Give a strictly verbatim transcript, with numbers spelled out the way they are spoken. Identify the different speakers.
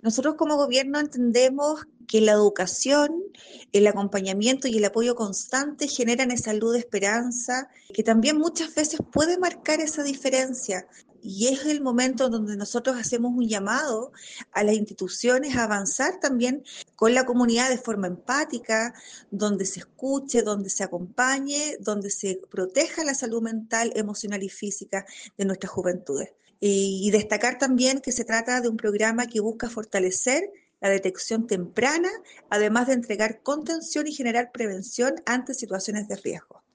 Speaker 1: Nosotros como gobierno entendemos que la educación, el acompañamiento y el apoyo constante generan esa luz de esperanza que también muchas veces puede marcar esa diferencia. Y es el momento donde nosotros hacemos un llamado a las instituciones a avanzar también con la comunidad de forma empática, donde se escuche, donde se acompañe, donde se proteja la salud mental, emocional y física de nuestras juventudes. Y destacar también que se trata de un programa que busca fortalecer la detección temprana, además de entregar contención y generar prevención ante situaciones de riesgo.